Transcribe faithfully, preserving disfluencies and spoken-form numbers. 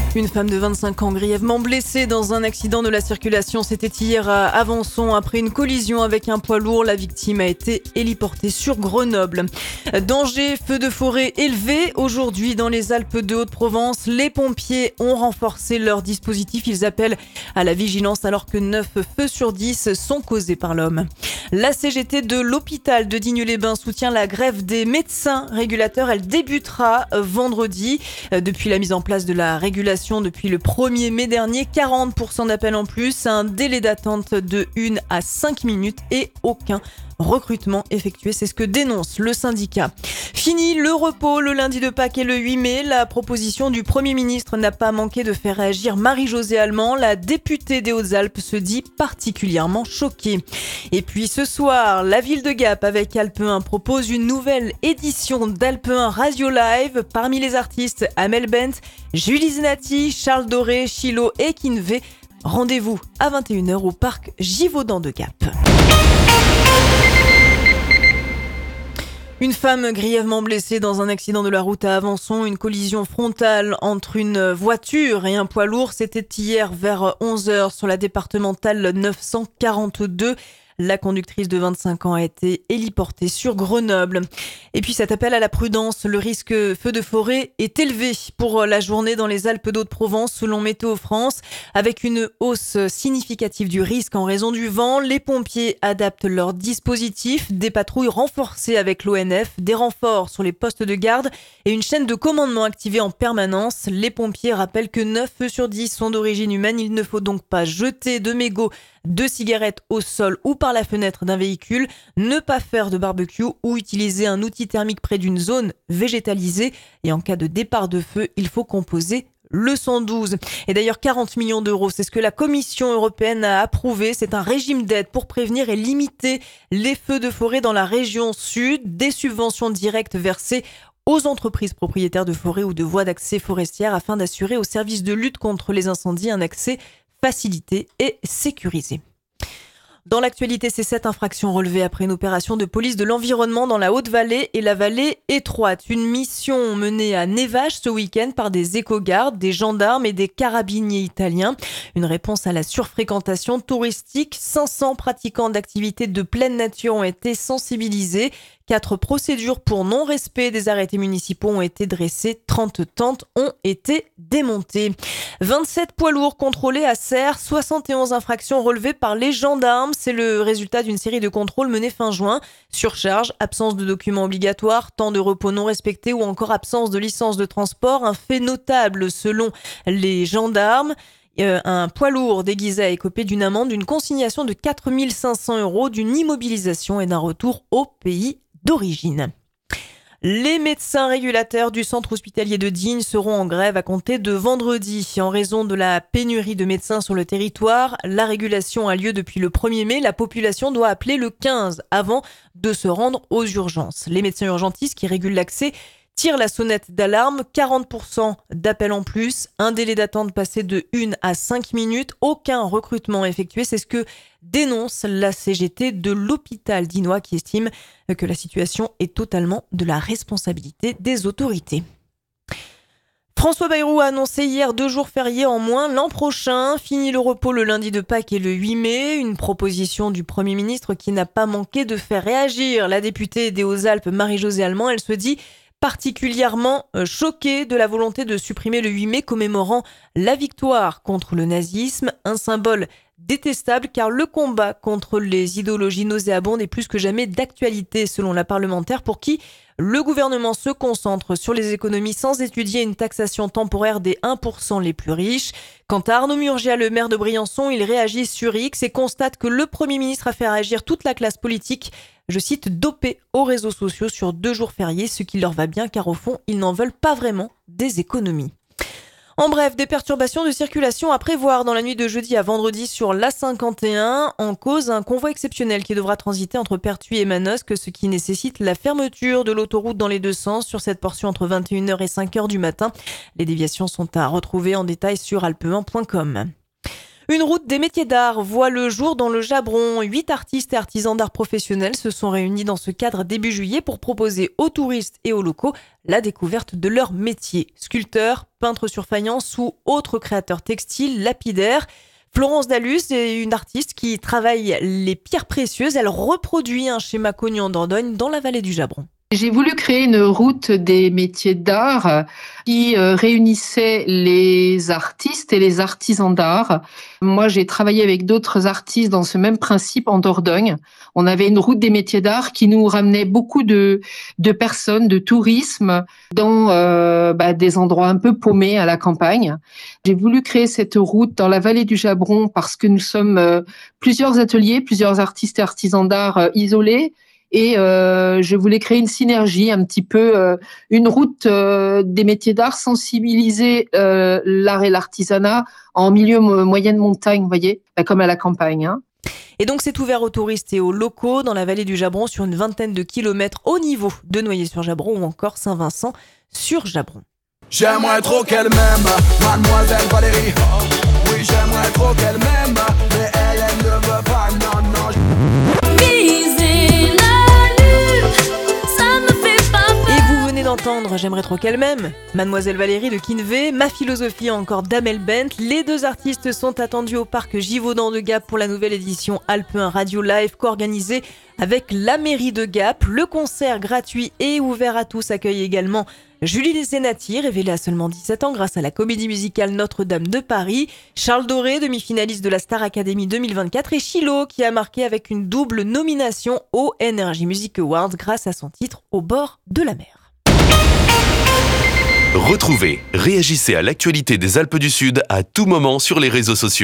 Une femme de vingt-cinq ans grièvement blessée dans un accident de la circulation. C'était hier à Avançon. Après une collision avec un poids lourd, la victime a été héliportée sur Grenoble. Danger, feu de forêt élevé. Aujourd'hui, dans les Alpes de Haute-Provence, les pompiers ont renforcé leur dispositif. Ils appellent à la vigilance alors que neuf feux sur dix sont causés par l'homme. La C G T de l'hôpital de Digne-les-Bains soutient la grève des médecins régulateurs. Elle débutera vendredi. Depuis la mise en place de la régulation depuis le premier mai dernier, quarante pour cent d'appels en plus, un délai d'attente de une à cinq minutes et aucun recrutement effectué. C'est ce que dénonce le syndicat. Fini le repos le lundi de Pâques et le huit mai. La proposition du Premier ministre n'a pas manqué de faire réagir Marie-Josée Allemand. La députée des Hautes-Alpes se dit particulièrement choquée. Et puis ce soir, la ville de Gap avec Alpe un propose une nouvelle édition d'Alpe un Radio Live. Parmi les artistes, Amel Bent, Julie Zenati, Charles Doré, Chilo et Kinvé. Rendez-vous à vingt et une heures au parc Givaudan de Gap. Une femme grièvement blessée dans un accident de la route à Avançon, une collision frontale entre une voiture et un poids lourd. C'était hier vers onze heures sur la départementale neuf cent quarante-deux. La conductrice de vingt-cinq ans a été héliportée sur Grenoble. Et puis cet appel à la prudence, le risque feu de forêt est élevé pour la journée dans les Alpes d'Haute-Provence selon Météo France. Avec une hausse significative du risque en raison du vent, les pompiers adaptent leur dispositif, des patrouilles renforcées avec l'O N F, des renforts sur les postes de garde et une chaîne de commandement activée en permanence. Les pompiers rappellent que neuf feux sur dix sont d'origine humaine. Il ne faut donc pas jeter de mégots, de cigarettes au sol ou par la fenêtre d'un véhicule, ne pas faire de barbecue ou utiliser un outil thermique près d'une zone végétalisée. Et en cas de départ de feu, il faut composer le cent douze. Et d'ailleurs, quarante millions d'euros, c'est ce que la Commission européenne a approuvé. C'est un régime d'aide pour prévenir et limiter les feux de forêt dans la région sud. Des subventions directes versées aux entreprises propriétaires de forêts ou de voies d'accès forestières afin d'assurer aux services de lutte contre les incendies un accès facilité et sécurisé. Dans l'actualité, c'est cette infraction relevée après une opération de police de l'environnement dans la Haute-Vallée et la vallée étroite. Une mission menée à Nevache ce week-end par des éco-gardes, des gendarmes et des carabiniers italiens. Une réponse à la surfréquentation touristique. cinq cents pratiquants d'activités de pleine nature ont été sensibilisés. Quatre procédures pour non-respect des arrêtés municipaux ont été dressées. trente tentes ont été démontées. vingt-sept poids lourds contrôlés à Serres. soixante et onze infractions relevées par les gendarmes. C'est le résultat d'une série de contrôles menés fin juin. Surcharge, absence de documents obligatoires, temps de repos non respecté ou encore absence de licence de transport. Un fait notable selon les gendarmes. Euh, un poids lourd déguisé a écopé d'une amende, d'une consignation de quatre mille cinq cents euros, d'une immobilisation et d'un retour au pays d'origine. Les médecins régulateurs du centre hospitalier de Digne seront en grève à compter de vendredi. En raison de la pénurie de médecins sur le territoire, la régulation a lieu depuis le premier mai. La population doit appeler le quinze avant de se rendre aux urgences. Les médecins urgentistes qui régulent l'accès tirent la sonnette d'alarme. quarante pour cent d'appels en plus, un délai d'attente passé de une à cinq minutes, aucun recrutement effectué. C'est ce que dénonce la C G T de l'hôpital dinois qui estime que la situation est totalement de la responsabilité des autorités. François Bayrou a annoncé hier deux jours fériés en moins l'an prochain. Fini le repos le lundi de Pâques et le huit mai. Une proposition du Premier ministre qui n'a pas manqué de faire réagir la députée des Hautes-Alpes Marie-Josée Allemand. Elle se dit particulièrement choquée de la volonté de supprimer le huit mai commémorant la victoire contre le nazisme, un symbole détestable car le combat contre les idéologies nauséabondes est plus que jamais d'actualité selon la parlementaire pour qui le gouvernement se concentre sur les économies sans étudier une taxation temporaire des un pour cent les plus riches. Quant à Arnaud Murgia, le maire de Briançon, il réagit sur X et constate que le Premier ministre a fait réagir toute la classe politique, je cite, dopée aux réseaux sociaux sur deux jours fériés, ce qui leur va bien car au fond, ils n'en veulent pas vraiment des économies. En bref, des perturbations de circulation à prévoir dans la nuit de jeudi à vendredi sur l'A cinquante et un. En cause, un convoi exceptionnel qui devra transiter entre Pertuis et Manosque, ce qui nécessite la fermeture de l'autoroute dans les deux sens sur cette portion entre vingt et une heures et cinq heures du matin. Les déviations sont à retrouver en détail sur alpe un point com. Une route des métiers d'art voit le jour dans le Jabron. Huit artistes et artisans d'art professionnels se sont réunis dans ce cadre début juillet pour proposer aux touristes et aux locaux la découverte de leur métier. Sculpteurs, peintres sur faïence ou autres créateurs textiles, lapidaires. Florence Dallus est une artiste qui travaille les pierres précieuses. Elle reproduit un schéma connu en Dordogne dans la vallée du Jabron. J'ai voulu créer une route des métiers d'art qui euh, réunissait les artistes et les artisans d'art. Moi, j'ai travaillé avec d'autres artistes dans ce même principe en Dordogne. On avait une route des métiers d'art qui nous ramenait beaucoup de, de personnes, de tourisme dans euh, bah, des endroits un peu paumés à la campagne. J'ai voulu créer cette route dans la vallée du Jabron parce que nous sommes euh, plusieurs ateliers, plusieurs artistes et artisans d'art euh, isolés. Et euh, je voulais créer une synergie, un petit peu euh, une route euh, des métiers d'art, sensibiliser euh, l'art et l'artisanat en milieu mo- moyenne montagne, vous voyez, comme à la campagne. Hein. Et donc c'est ouvert aux touristes et aux locaux dans la vallée du Jabron sur une vingtaine de kilomètres au niveau de Noyers-sur-Jabron ou encore Saint-Vincent-sur-Jabron. J'aimerais trop qu'elle m'aime, mademoiselle Valérie. Oui, j'aimerais trop qu'elle m'aime, mais elle, elle ne veut pas, non, non. D'entendre J'aimerais trop qu'elle m'aime, Mademoiselle Valérie de Kinvé, Ma philosophie encore d'Amel Bent. Les deux artistes sont attendus au parc Givaudan de Gap pour la nouvelle édition Alpe un Radio Live co-organisée avec la mairie de Gap. Le concert gratuit et ouvert à tous accueille également Julie Zenati, révélée à seulement dix-sept ans grâce à la comédie musicale Notre-Dame de Paris, Charles Doré, demi-finaliste de la Star Academy deux mille vingt-quatre et Chilo qui a marqué avec une double nomination aux Energy Music Awards grâce à son titre Au bord de la mer. Retrouvez, réagissez à l'actualité des Alpes du Sud à tout moment sur les réseaux sociaux.